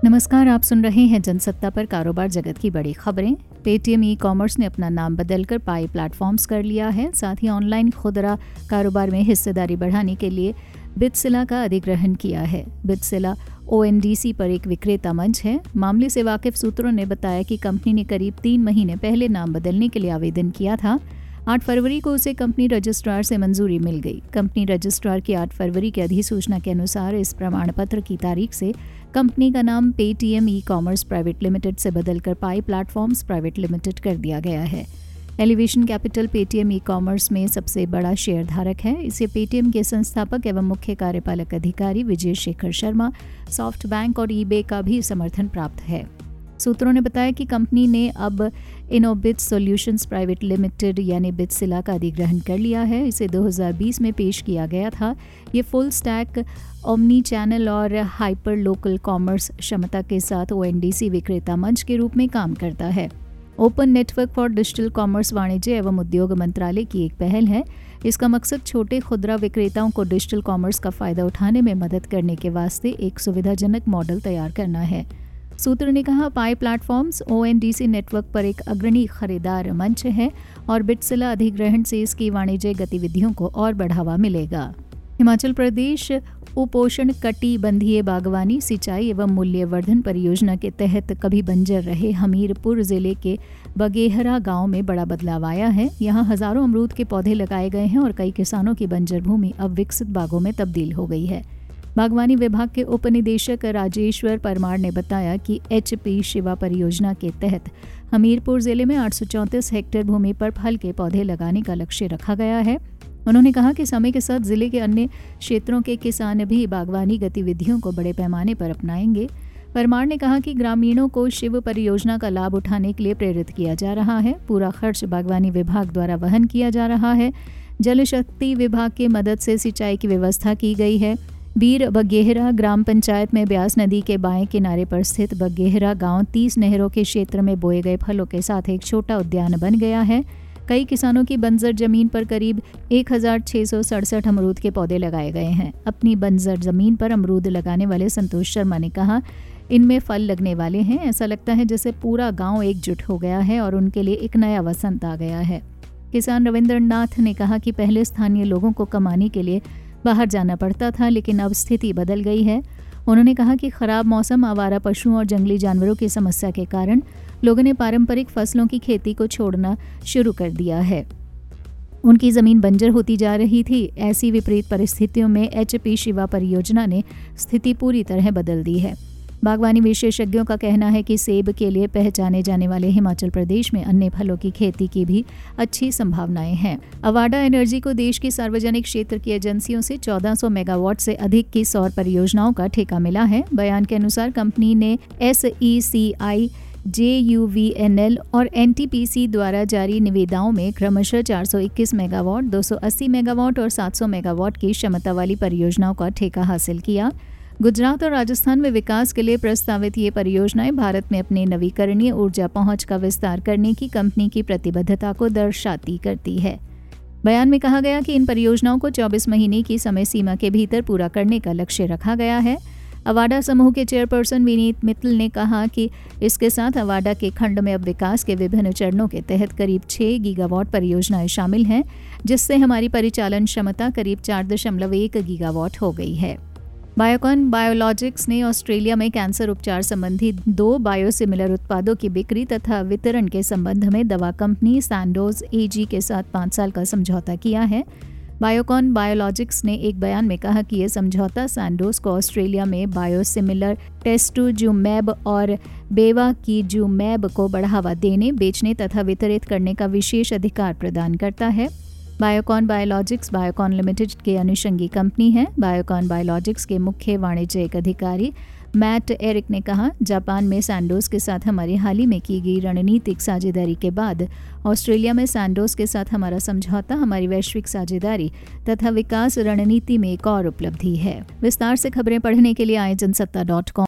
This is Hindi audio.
नमस्कार, आप सुन रहे हैं जनसत्ता पर कारोबार जगत की बड़ी खबरें। पेटीएम ई कॉमर्स ने अपना नाम बदलकर पाई प्लेटफॉर्म्स कर लिया है। साथ ही ऑनलाइन खुदरा कारोबार में हिस्सेदारी बढ़ाने के लिए बिटसिला का अधिग्रहण किया है। बिटसिला ONDC पर एक विक्रेता मंच है। मामले से वाकिफ सूत्रों ने बताया कि कंपनी ने करीब 3 महीने पहले नाम बदलने के लिए आवेदन किया था। 8 फरवरी को उसे कंपनी रजिस्ट्रार से मंजूरी मिल गई। कंपनी रजिस्ट्रार की 8 फरवरी की अधिसूचना के अनुसार इस प्रमाण पत्र की तारीख से कंपनी का नाम Paytm e commerce private limited से बदलकर पाई प्लेटफॉर्म्स प्राइवेट लिमिटेड कर दिया गया है। Elevation Capital Paytm e commerce में सबसे बड़ा शेयरधारक है। इसे पेटीएम के संस्थापक एवं मुख्य कार्यपालक अधिकारी विजय शेखर शर्मा, सॉफ्ट बैंक और ईबे का भी समर्थन प्राप्त है। सूत्रों ने बताया कि कंपनी ने अब इनोबिट सॉल्यूशंस प्राइवेट लिमिटेड यानी बिटसिला का अधिग्रहण कर लिया है। इसे 2020 में पेश किया गया था। ये फुल स्टैक ओमनी चैनल और हाइपर लोकल कॉमर्स क्षमता के साथ ONDC विक्रेता मंच के रूप में काम करता है। Open Network for Digital Commerce वाणिज्य एवं उद्योग मंत्रालय की एक पहल है। इसका मकसद छोटे खुदरा विक्रेताओं को डिजिटल कॉमर्स का फायदा उठाने में मदद करने के वास्ते एक सुविधाजनक मॉडल तैयार करना है। सूत्र ने कहा, पाई प्लेटफॉर्म्स ONDC नेटवर्क पर एक अग्रणी खरीदार मंच है और बिटसिला अधिग्रहण से इसकी वाणिज्य गतिविधियों को और बढ़ावा मिलेगा। हिमाचल प्रदेश उपोषण कटिबंधीय बागवानी सिंचाई एवं मूल्यवर्धन परियोजना के तहत कभी बंजर रहे हमीरपुर जिले के बगेहरा गांव में बड़ा बदलाव आया है। यहां हजारों अमरूद के पौधे लगाए गए हैं और कई किसानों की बंजर भूमि अब विकसित बागों में तब्दील हो गई है। बागवानी विभाग के उप निदेशक राजेश्वर परमार ने बताया कि HP शिवा परियोजना के तहत हमीरपुर जिले में 834 हेक्टेयर भूमि पर फल के पौधे लगाने का लक्ष्य रखा गया है। उन्होंने कहा कि समय के साथ जिले के अन्य क्षेत्रों के किसान भी बागवानी गतिविधियों को बड़े पैमाने पर अपनाएंगे। परमार ने कहा कि ग्रामीणों को शिव परियोजना का लाभ उठाने के लिए प्रेरित किया जा रहा है। पूरा खर्च बागवानी विभाग द्वारा वहन किया जा रहा है। जल शक्ति विभाग की मदद से सिंचाई की व्यवस्था की गई है। बीर बगेहरा ग्राम पंचायत में ब्यास नदी के बाएं किनारे पर स्थित बगेहरा गांव 30 नहरों के क्षेत्र में बोए गए फलों के साथ एक छोटा उद्यान बन गया है। कई किसानों की बंजर जमीन पर करीब 1667 अमरूद के पौधे लगाए गए हैं। अपनी बंजर जमीन पर अमरूद लगाने वाले संतोष शर्मा ने कहा, इनमें फल लगने वाले हैं। ऐसा लगता है जैसे पूरा गांव एकजुट हो गया है और उनके लिए एक नया वसंत आ गया है। किसान रविंद्र नाथ ने कहा कि पहले स्थानीय लोगों को कमाने के लिए बाहर जाना पड़ता था, लेकिन अब स्थिति बदल गई है। उन्होंने कहा कि खराब मौसम, आवारा पशुओं और जंगली जानवरों की समस्या के कारण लोगों ने पारंपरिक फसलों की खेती को छोड़ना शुरू कर दिया है। उनकी जमीन बंजर होती जा रही थी। ऐसी विपरीत परिस्थितियों में HP शिवा परियोजना ने स्थिति पूरी तरह बदल दी है। बागवानी विशेषज्ञों का कहना है कि सेब के लिए पहचाने जाने वाले हिमाचल प्रदेश में अन्य फलों की खेती की भी अच्छी संभावनाएं हैं। अवाडा एनर्जी को देश की सार्वजनिक क्षेत्र की एजेंसियों से 1400 मेगावाट से अधिक की सौर परियोजनाओं का ठेका मिला है। बयान के अनुसार कंपनी ने SECI, JUVNL और NTPC द्वारा जारी निविदाओं में क्रमशः 421 मेगावाट, 280 मेगावाट और 700 मेगावाट की क्षमता वाली परियोजनाओं का ठेका हासिल किया। गुजरात और राजस्थान में विकास के लिए प्रस्तावित ये परियोजनाएं भारत में अपनी नवीकरणीय ऊर्जा पहुंच का विस्तार करने की कंपनी की प्रतिबद्धता को दर्शाती करती है। बयान में कहा गया कि इन परियोजनाओं को 24 महीने की समय सीमा के भीतर पूरा करने का लक्ष्य रखा गया है। अवाडा समूह के चेयरपर्सन विनीत मित्तल ने कहा कि इसके साथ अवाडा के खंड में अब विकास के विभिन्न चरणों के तहत करीब 6 गीगावाट परियोजनाएं शामिल हैं, जिससे हमारी परिचालन क्षमता करीब 4.1 गीगावाट हो गई है। बायोकॉन बायोलॉजिक्स ने ऑस्ट्रेलिया में कैंसर उपचार संबंधी 2 बायोसिमिलर उत्पादों की बिक्री तथा वितरण के संबंध में दवा कंपनी सैंडोज AG के साथ 5 साल का समझौता किया है। बायोकॉन बायोलॉजिक्स ने एक बयान में कहा कि यह समझौता सैंडोज को ऑस्ट्रेलिया में बायोसिमिलर टेस्टुजुमैब और बेवाकीजुमैब को बढ़ावा देने, बेचने तथा वितरित करने का विशेष अधिकार प्रदान करता है। बायोकॉन बायोलॉजिक्स बायोकॉन लिमिटेड के अनुषंगी कंपनी है। बायोकॉन बायोलॉजिक्स के मुख्य वाणिज्यिक अधिकारी मैट एरिक ने कहा, जापान में सैंडोज के साथ हमारी हाल ही में की गई रणनीतिक साझेदारी के बाद ऑस्ट्रेलिया में सैंडोज के साथ हमारा समझौता हमारी वैश्विक साझेदारी तथा विकास रणनीति में एक और उपलब्धि है। विस्तार से खबरें पढ़ने के लिए आए जनसत्ता.com